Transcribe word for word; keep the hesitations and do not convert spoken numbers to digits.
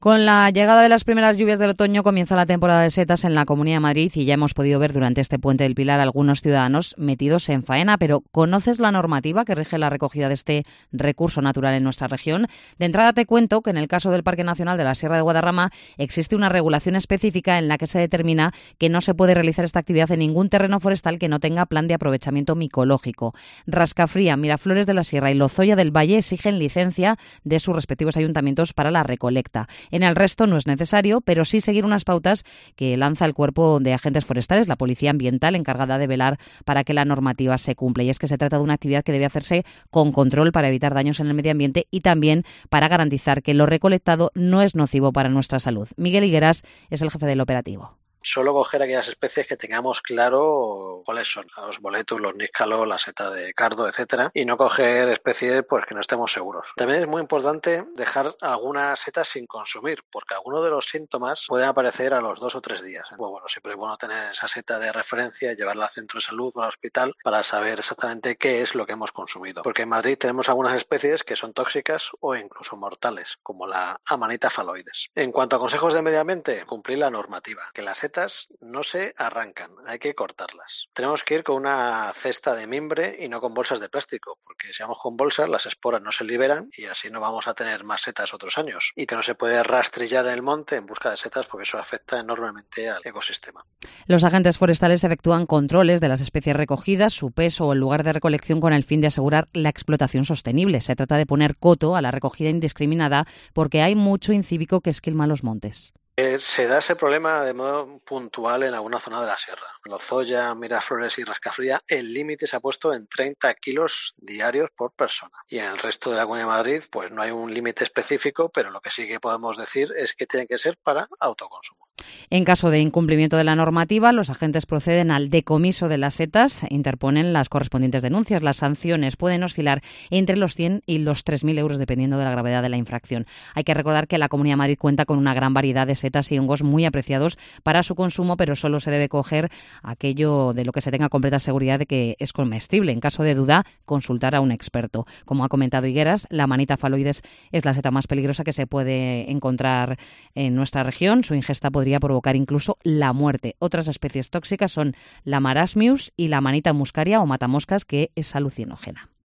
Con la llegada de las primeras lluvias del otoño comienza la temporada de setas en la Comunidad de Madrid y ya hemos podido ver durante este puente del Pilar algunos ciudadanos metidos en faena. Pero ¿conoces la normativa que rige la recogida de este recurso natural en nuestra región? De entrada te cuento que en el caso del Parque Nacional de la Sierra de Guadarrama existe una regulación específica en la que se determina que no se puede realizar esta actividad en ningún terreno forestal que no tenga plan de aprovechamiento micológico. Rascafría, Miraflores de la Sierra y Lozoya del Valle exigen licencia de sus respectivos ayuntamientos para la recolecta. En el resto no es necesario, pero sí seguir unas pautas que lanza el Cuerpo de Agentes Forestales, la Policía Ambiental, encargada de velar para que la normativa se cumpla. Y es que se trata de una actividad que debe hacerse con control para evitar daños en el medio ambiente y también para garantizar que lo recolectado no es nocivo para nuestra salud. Miguel Higueras es el jefe del operativo. Solo coger aquellas especies que tengamos claro cuáles son, los boletus, los níscalos, la seta de cardo, etcétera, y no coger especies pues que no estemos seguros. También es muy importante dejar algunas setas sin consumir, porque algunos de los síntomas pueden aparecer a los dos o tres días. Pues bueno, siempre es bueno tener esa seta de referencia, llevarla al centro de salud o al hospital para saber exactamente qué es lo que hemos consumido. Porque en Madrid tenemos algunas especies que son tóxicas o incluso mortales, como la Amanita phalloides. En cuanto a consejos de medio ambiente, cumplir la normativa, que las setas no se arrancan, hay que cortarlas. Tenemos que ir con una cesta de mimbre y no con bolsas de plástico, porque si vamos con bolsas las esporas no se liberan y así no vamos a tener más setas otros años. Y que no se puede rastrillar en el monte en busca de setas porque eso afecta enormemente al ecosistema. Los agentes forestales efectúan controles de las especies recogidas, su peso o el lugar de recolección con el fin de asegurar la explotación sostenible. Se trata de poner coto a la recogida indiscriminada porque hay mucho incívico que esquilma los montes. Eh, se da ese problema de modo puntual en alguna zona de la sierra. Lozoya, Miraflores y Rascafría, el límite se ha puesto en treinta kilos diarios por persona. Y en el resto de la Comunidad de Madrid, pues no hay un límite específico, pero lo que sí que podemos decir es que tienen que ser para autoconsumo. En caso de incumplimiento de la normativa, los agentes proceden al decomiso de las setas e interponen las correspondientes denuncias. Las sanciones pueden oscilar entre los cien y los tres mil euros, dependiendo de la gravedad de la infracción. Hay que recordar que la Comunidad de Madrid cuenta con una gran variedad de setas y hongos muy apreciados para su consumo, pero solo se debe coger aquello de lo que se tenga completa seguridad de que es comestible. En caso de duda, consultar a un experto. Como ha comentado Higueras, la Amanita phalloides es la seta más peligrosa que se puede encontrar en nuestra región. Su ingesta podría provocar incluso la muerte. Otras especies tóxicas son la Marasmius y la Amanita muscaria o matamoscas, que es alucinógena.